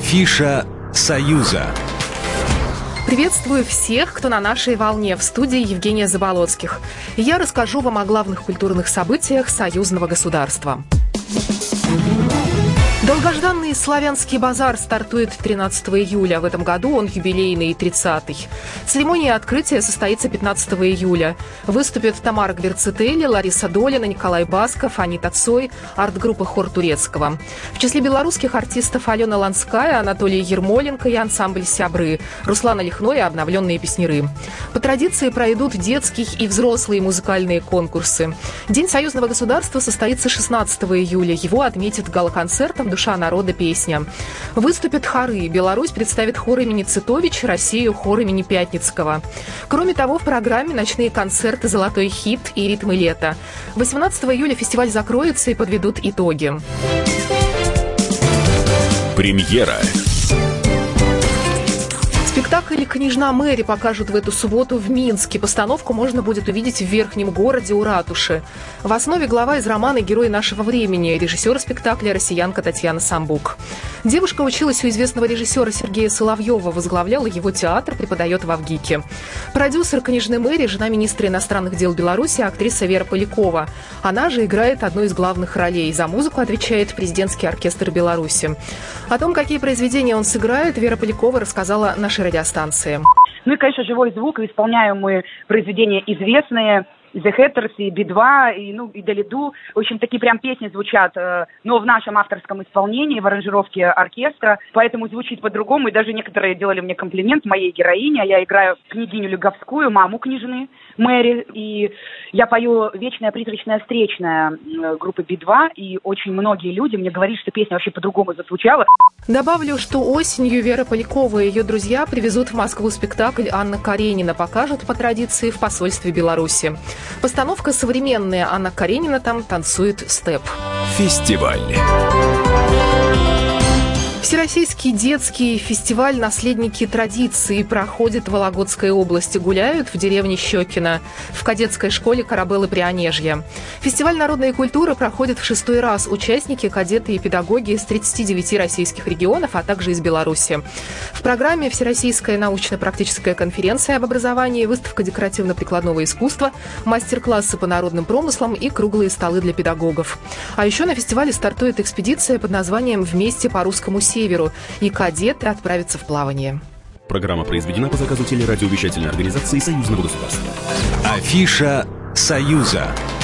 Афиша «Союза». Приветствую всех, кто на нашей волне. В студии Евгения Заболоцких. Я расскажу вам о главных культурных событиях союзного государства. Долгожданный славянский базар стартует 13 июля. В этом году он юбилейный, 30-й. Церемония открытия состоится 15 июля. Выступят Тамара Гверцители, Лариса Долина, Николай Басков, Анита Цой, арт-группа «Хор Турецкого». В числе белорусских артистов Алена Ланская, Анатолий Ермоленко и ансамбль «Сябры», Руслана Лихно и обновленные песняры. По традиции пройдут детские и взрослые музыкальные конкурсы. День союзного государства состоится 16 июля. Его отметят гала-концертом «Душа народа. Песня». Выступят хоры. Беларусь представит хор имени Цитович, Россию хор имени Пятницкого. Кроме того, в программе ночные концерты «Золотой хит» и «Ритмы лета». 18 июля фестиваль закроется и подведут итоги. Премьера. Спектакль «Княжна Мэри» покажут в эту субботу в Минске. Постановку можно будет увидеть в Верхнем городе у ратуши. В основе глава из романа «Герой нашего времени», режиссер спектакля россиянка Татьяна Самбук. Девушка училась у известного режиссера Сергея Соловьева, возглавляла его театр, преподает в ВГИКе. Продюсер «Княжны Мэри» – жена министра иностранных дел Беларуси, актриса Вера Полякова. Она же играет одну из главных ролей. За музыку отвечает президентский оркестр Беларуси. О том, какие произведения он сыграет, Вера Полякова рассказала нашей радиостанции. Ну и, конечно, живой звук. Исполняем мы произведения известные. The Hatters и Би-2, и Далиду. В общем, такие прям песни звучат, но в нашем авторском исполнении, в аранжировке оркестра, поэтому звучит по-другому. И даже некоторые делали мне комплимент моей героине. Я играю княгиню Люговскую, маму княжны Мэри. И я пою «Вечная призрачная встречная» группы Би-2. И очень многие люди мне говорят, что песня вообще по-другому зазвучала. Добавлю, что осенью Вера Полякова и ее друзья привезут в Москву спектакль «Анна Каренина». Покажут по традиции в посольстве Беларуси. Постановка современная. Анна Каренина там танцует степ. Фестиваль. Всероссийский детский фестиваль «Наследники традиции» проходит в Вологодской области. Гуляют в деревне Щекино, в кадетской школе «Корабелы Прионежья». Фестиваль народной культуры проходит в 6-й раз. Участники, кадеты и педагоги из 39 российских регионов, а также из Беларуси. В программе Всероссийская научно-практическая конференция об образовании, выставка декоративно-прикладного искусства, мастер-классы по народным промыслам и круглые столы для педагогов. А еще на фестивале стартует экспедиция под названием «Вместе по русскому северу», и кадеты отправятся в плавание. Программа произведена по заказу телерадиовещательной организации Союзного государства. Афиша «Союза».